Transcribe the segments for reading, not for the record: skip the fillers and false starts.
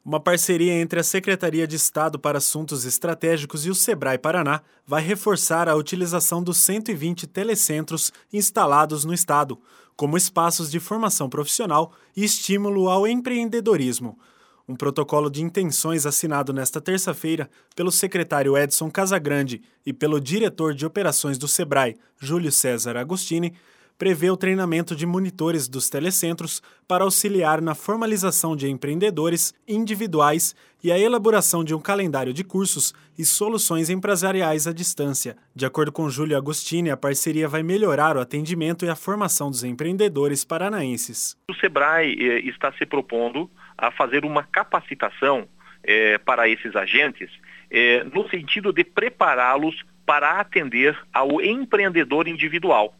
Uma parceria entre a Secretaria de Estado para Assuntos Estratégicos e o Sebrae Paraná vai reforçar a utilização dos 120 telecentros instalados no estado, como espaços de formação profissional e estímulo ao empreendedorismo. Um protocolo de intenções assinado nesta terça-feira pelo secretário Edson Casagrande e pelo diretor de operações do Sebrae, Júlio César Agostini, prevê o treinamento de monitores dos telecentros para auxiliar na formalização de empreendedores individuais e a elaboração de um calendário de cursos e soluções empresariais à distância. De acordo com Júlio Agostini, a parceria vai melhorar o atendimento e a formação dos empreendedores paranaenses. O Sebrae está se propondo a fazer uma capacitação para esses agentes no sentido de prepará-los para atender ao empreendedor individual.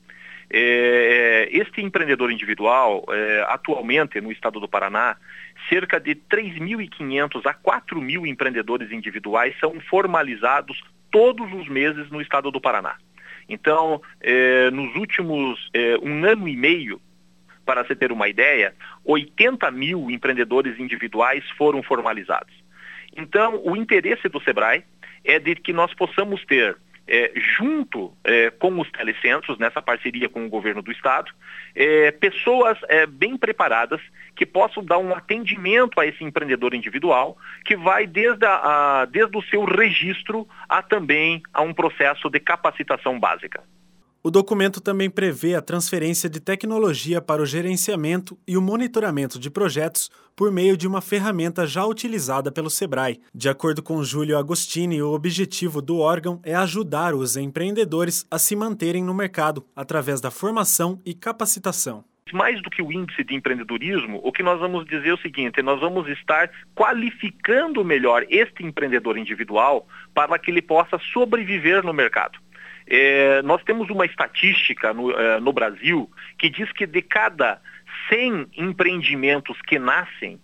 Este empreendedor individual, atualmente no estado do Paraná, cerca de 3.500 a 4.000 empreendedores individuais são formalizados todos os meses no estado do Paraná. Então, nos últimos 1 ano e meio, para se ter uma ideia, 80.000 empreendedores individuais foram formalizados. Então, o interesse do Sebrae é de que nós possamos ter junto com os telecentros, nessa parceria com o governo do estado, pessoas bem preparadas que possam dar um atendimento a esse empreendedor individual, que vai desde o seu registro também a um processo de capacitação básica. O documento também prevê a transferência de tecnologia para o gerenciamento e o monitoramento de projetos por meio de uma ferramenta já utilizada pelo Sebrae. De acordo com Júlio Agostini, o objetivo do órgão é ajudar os empreendedores a se manterem no mercado através da formação e capacitação. Mais do que o índice de empreendedorismo, o que nós vamos dizer é o seguinte: nós vamos estar qualificando melhor este empreendedor individual para que ele possa sobreviver no mercado. Nós temos uma estatística no Brasil que diz que de cada 100 empreendimentos que nascem,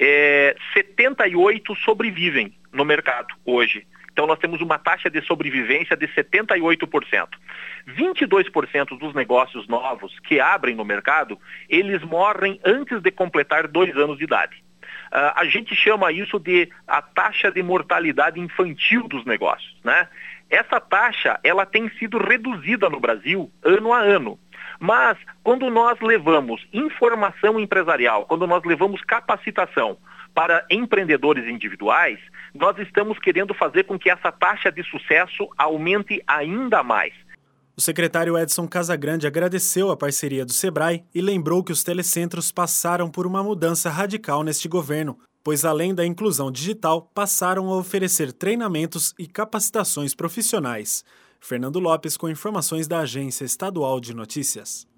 78 sobrevivem no mercado hoje. Então nós temos uma taxa de sobrevivência de 78%. 22% dos negócios novos que abrem no mercado, eles morrem antes de completar 2 anos de idade. A gente chama isso de a taxa de mortalidade infantil dos negócios, né? Essa taxa, ela tem sido reduzida no Brasil ano a ano. Mas quando nós levamos informação empresarial, quando nós levamos capacitação para empreendedores individuais, nós estamos querendo fazer com que essa taxa de sucesso aumente ainda mais. O secretário Edson Casagrande agradeceu a parceria do Sebrae e lembrou que os telecentros passaram por uma mudança radical neste governo, pois além da inclusão digital, passaram a oferecer treinamentos e capacitações profissionais. Fernando Lopes com informações da Agência Estadual de Notícias.